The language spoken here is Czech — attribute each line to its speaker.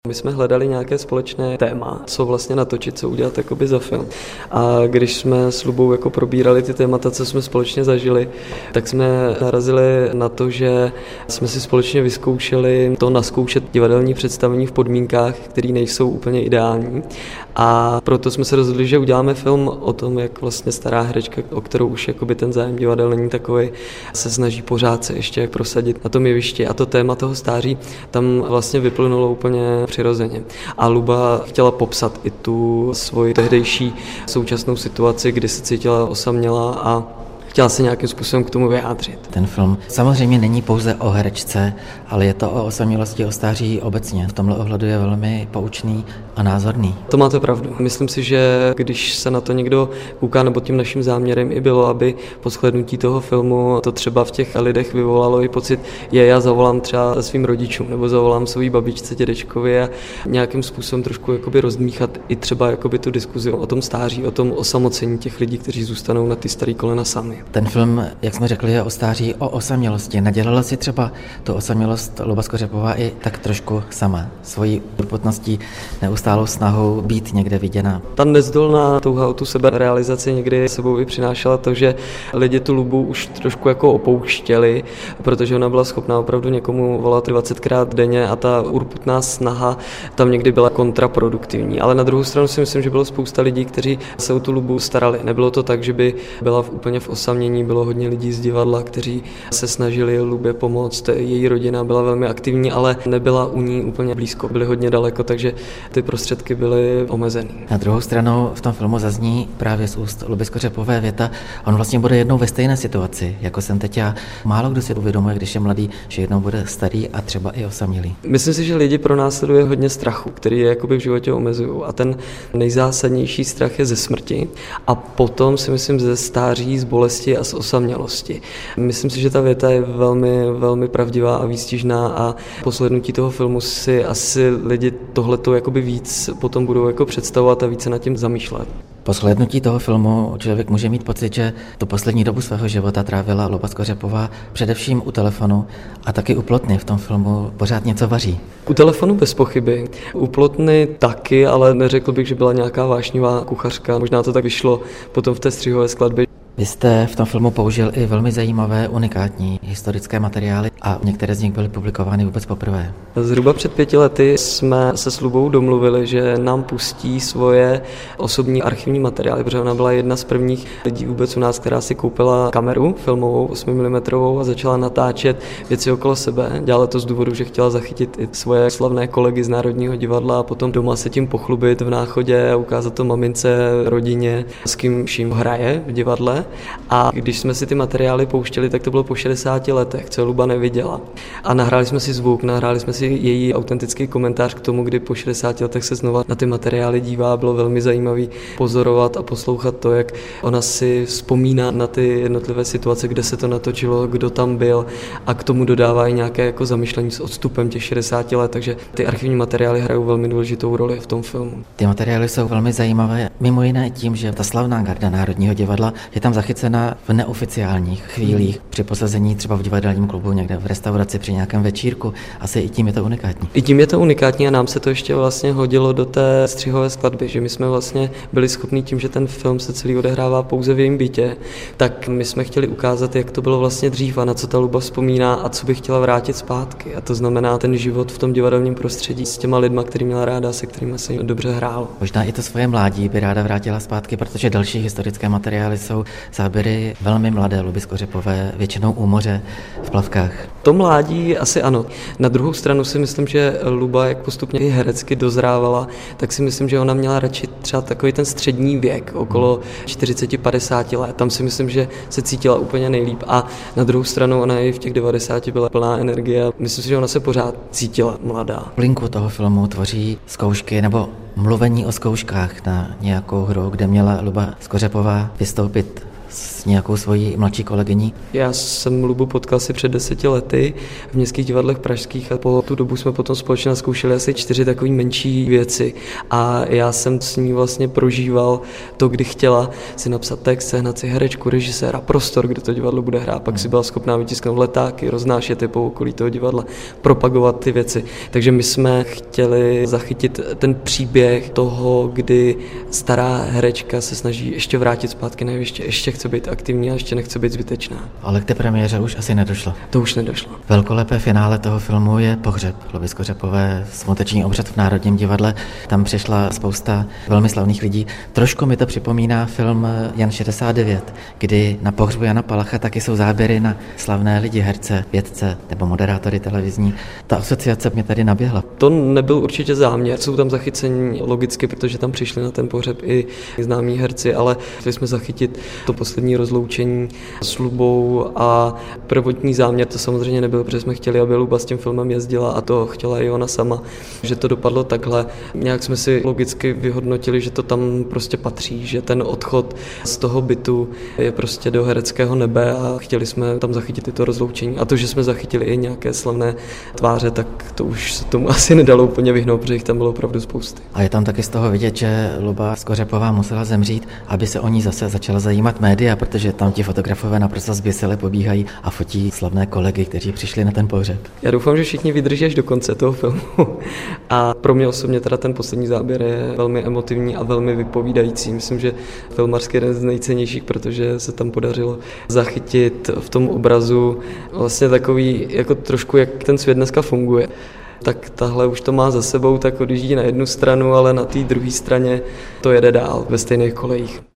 Speaker 1: My jsme hledali nějaké společné téma, co vlastně natočit, co udělat jakoby za film. A když jsme s Lubou jako probírali ty témata, co jsme společně zažili, tak jsme narazili na to, že jsme si společně vyzkoušeli to naskoušet divadelní představení v podmínkách, které nejsou úplně ideální. A proto jsme se rozhodli, že uděláme film o tom, jak vlastně stará herečka, o kterou už jakoby ten zájem divadel není takový, se snaží pořád se ještě prosadit na tom jevišti. A to téma toho stáří tam vlastně vyplynulo úplně přirozeně. A Luba chtěla popsat i tu svoji tehdejší současnou situaci, kdy se cítila osamělá a chtěla se nějakým způsobem k tomu vyjádřit.
Speaker 2: Ten film samozřejmě není pouze o herečce, ale je to o osamělosti, o stáří obecně. V tomhle ohledu je velmi poučný a názorný.
Speaker 1: To máte pravdu. Myslím si, že když se na to někdo kouká, nebo tím naším záměrem i bylo, aby po shlédnutí toho filmu to třeba v těch lidech vyvolalo i pocit, já zavolám třeba svým rodičům, nebo zavolám své babičce, dědečkovi a nějakým způsobem trošku jakoby rozdmíchat i třeba jakoby tu diskuzi o tom stáří, o tom osamocení těch lidí, kteří zůstanou na ty staré kolena sami.
Speaker 2: Ten film, jak jsme řekli, je o stáří, o osamělosti. Nadělala si třeba tu osamělost Luba Skořepová i tak trošku sama. Svojí urputností, neustálou snahou být někde viděna.
Speaker 1: Ta nezdolná touha o tu seberealizaci někdy sebou i přinášela to, že lidi tu Lubu už trošku jako opouštěli, protože ona byla schopná opravdu někomu volat 20krát denně a ta urputná snaha tam někdy byla kontraproduktivní. Ale na druhou stranu si myslím, že bylo spousta lidí, kteří se o tu Lubu starali. Nebylo to tak, že by byla úplně v osamění, bylo hodně lidí z divadla, kteří se snažili Lubě pomoct. Její rodina byla velmi aktivní, ale nebyla u ní úplně blízko, byli hodně daleko, takže ty prostředky byly omezený.
Speaker 2: Na druhou stranu v tom filmu zazní právě z úst Luby Skořepové věta, on vlastně bude jednou ve stejné situaci, jako jsem teď já. Málo kdo si uvědomuje, když je mladý, že jednou bude starý a třeba i osamělý.
Speaker 1: Myslím si, že lidi pronásleduje hodně strachu, který je jakoby v životě omezují, a ten nejzásadnější strach je ze smrti a potom si myslím ze stáří, z bolesti a z osamělosti. Myslím si, že ta věta je velmi, velmi pravdivá a výstižná a po shlédnutí toho filmu si asi lidi tohleto jakoby víc potom budou jako představovat a více nad tím zamýšlet.
Speaker 2: Po shlédnutí toho filmu člověk může mít pocit, že tu poslední dobu svého života trávila Luba Skořepová především u telefonu a taky u Plotny. V tom filmu pořád něco vaří.
Speaker 1: U telefonu bez pochyby, u Plotny taky, ale neřekl bych, že byla nějaká vášnivá kuchařka. Možná to tak vyšlo potom v té střihové skladbě.
Speaker 2: Vy jste v tom filmu použil i velmi zajímavé, unikátní historické materiály a některé z nich byly publikovány vůbec poprvé.
Speaker 1: Zhruba před 5 lety jsme se s Lubou domluvili, že nám pustí svoje osobní archivní materiály, protože ona byla jedna z prvních lidí vůbec u nás, která si koupila kameru filmovou 8 mm a začala natáčet věci okolo sebe. Dělala to z důvodu, že chtěla zachytit i svoje slavné kolegy z Národního divadla a potom doma se tím pochlubit v Náchodě a ukázat to mamince, rodině, s kým vším hraje v divadle. A když jsme si ty materiály pouštěli, tak to bylo po 60 letech, co Luba neviděla. A nahráli jsme si zvuk, nahráli jsme si její autentický komentář k tomu, kdy po 60 letech se znova na ty materiály dívá. Bylo velmi zajímavý pozorovat a poslouchat to, jak ona si vzpomíná na ty jednotlivé situace, kde se to natočilo, kdo tam byl, a k tomu dodává i nějaké jako zamyšlení s odstupem těch 60 let, takže ty archivní materiály hrajou velmi důležitou roli v tom filmu.
Speaker 2: Ty materiály jsou velmi zajímavé, mimo jiné tím, že ta slavná garda Národního divadla je tam zachycena v neoficiálních chvílích při posazení třeba v divadelním klubu, někde v restauraci při nějakém večírku. Asi i tím je to unikátní.
Speaker 1: I tím je to unikátní a nám se to ještě vlastně hodilo do té střihové skladby, že my jsme vlastně byli schopni tím, že ten film se celý odehrává pouze v jejím bytě, tak my jsme chtěli ukázat, jak to bylo vlastně dřív a na co ta Luba vzpomíná a co by chtěla vrátit zpátky. A to znamená ten život v tom divadelním prostředí s těma lidma, který měla ráda, se kterými se dobře hrálo.
Speaker 2: Možná i to svoje mládí by ráda vrátila zpátky, protože další historické materiály jsou záběry velmi mladé Luby Skořepové, většinou u moře v plavkách.
Speaker 1: To mládí asi ano. Na druhou stranu si myslím, že Luba, jak postupně i herecky dozrávala, tak si myslím, že ona měla radši třeba takový ten střední věk, okolo 40-50 let. Tam si myslím, že se cítila úplně nejlíp. A na druhou stranu ona i v těch 90 byla plná energie. Myslím si, že ona se pořád cítila mladá.
Speaker 2: Linku toho filmu tvoří zkoušky nebo mluvení o zkouškách na nějakou hru, kde měla Luba Skořepová vystoupit s nějakou svojí mladší kolegyní?
Speaker 1: Já jsem Lubu potkal si před 10 lety v Městských divadlech pražských a po tu dobu jsme potom společně zkoušeli asi 4 takové menší věci a já jsem s ní vlastně prožíval to, kdy chtěla si napsat text, sehnat si herečku, režiséra, prostor, kde to divadlo bude hrát, pak si byla schopná vytisknout letáky, roznášet je po okolí toho divadla, propagovat ty věci. Takže my jsme chtěli zachytit ten příběh toho, kdy stará herečka se snaží ještě vrátit zpátky na jeviště, ještě chce být aktivní a ještě nechce být zbytečná.
Speaker 2: Ale k té premiéře už asi nedošlo.
Speaker 1: To už nedošlo.
Speaker 2: Velkolepé finále toho filmu je Pohřeb Luby Skořepové, smuteční obřad v Národním divadle. Tam přišla spousta velmi slavných lidí. Trošku mi to připomíná film Jan 69, kdy na pohřbu Jana Palacha taky jsou záběry na slavné lidi, herce, vědce nebo moderátory televizní. Ta asociace mě tady naběhla.
Speaker 1: To nebyl určitě záměr. Jsou tam zachycení logicky, protože tam přišli na ten pohřeb i známí herci, ale chtěli jsme zachytit to poslední rozloučení s Lubou a prvotní záměr to samozřejmě nebyl, protože jsme chtěli, aby Luba s tím filmem jezdila a to chtěla i ona sama, že to dopadlo takhle. Nějak jsme si logicky vyhodnotili, že to tam prostě patří, že ten odchod z toho bytu je prostě do hereckého nebe a chtěli jsme tam zachytit i to rozloučení. A to, že jsme zachytili i nějaké slavné tváře, tak to už se tomu asi nedalo úplně vyhnout, protože jich tam bylo opravdu spousty.
Speaker 2: A je tam taky z toho vidět, že Luba Skořepová musela zemřít, aby se o ní zase začala zajímat média, protože tam ti fotografové naprosto zběsile pobíhají a fotí slavné kolegy, kteří přišli na ten pohřeb.
Speaker 1: Já doufám, že všichni vydrží až do konce toho filmu. A pro mě osobně teda ten poslední záběr je velmi emotivní a velmi vypovídající. Myslím, že filmařský jeden z nejcennějších, protože se tam podařilo zachytit v tom obrazu vlastně takový, jako trošku jak ten svět dneska funguje. Tak tahle už to má za sebou, tak odjíždí na jednu stranu, ale na té druhé straně to jede dál ve stejných kolejích.